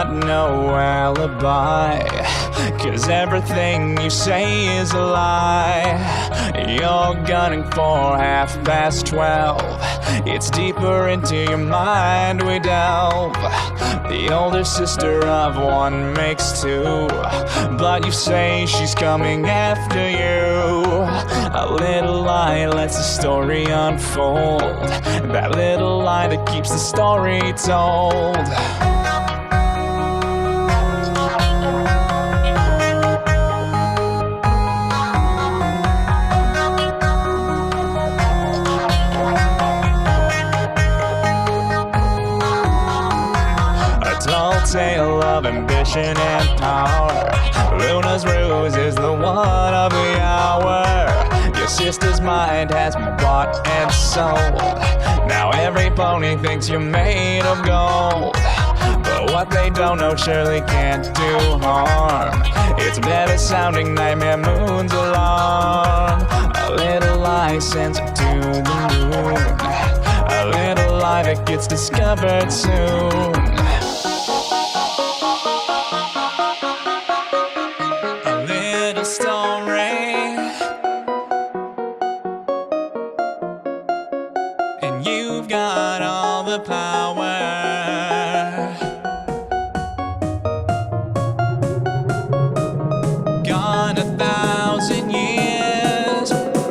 got no alibi, 'cause everything you say is a lie. You're gunning for 12:30. It's deeper into your mind we delve. The older sister of one makes two, but you say she's coming after you. A little lie lets the story unfold, that little lie that keeps the story told. Tale of ambition and power. Luna's ruse is the one of the hour. Your sister's mind has been bought and sold. Now every pony thinks you're made of gold, but what they don't know surely can't do harm. It's better sounding nightmare moon's alarm. A little lie sends her to the moon, a little lie that gets discovered soon. Story, and you've got all the power. Gone 1,000 years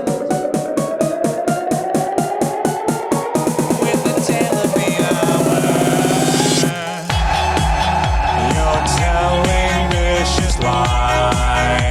with the tale of the hour. You're telling vicious lies.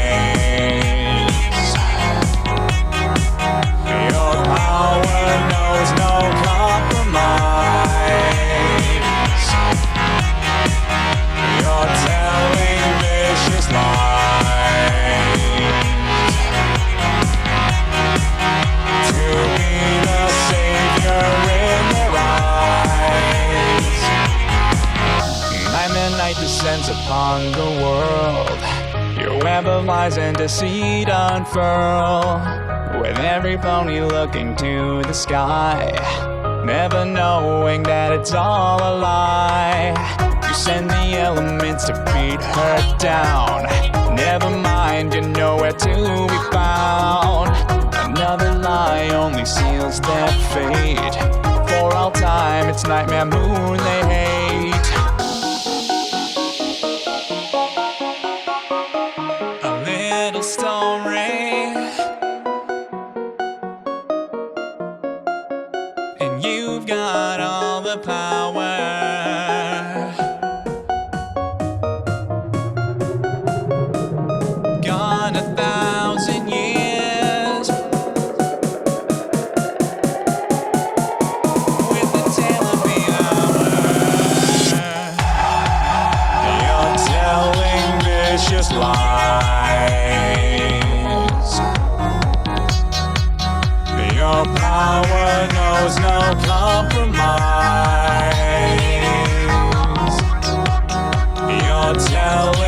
Night descends upon the world. Your web of lies and deceit unfurl, with every pony looking to the sky, never knowing that it's all a lie. You send the elements to beat her down. Never mind, you're nowhere to be found. Another lie only seals their fate. For all time, it's Nightmare Moon they hate. Story, and you've got all the power. Gone 1,000 years with the tale of the hour. You're telling vicious lies. Your power knows no compromise. You're telling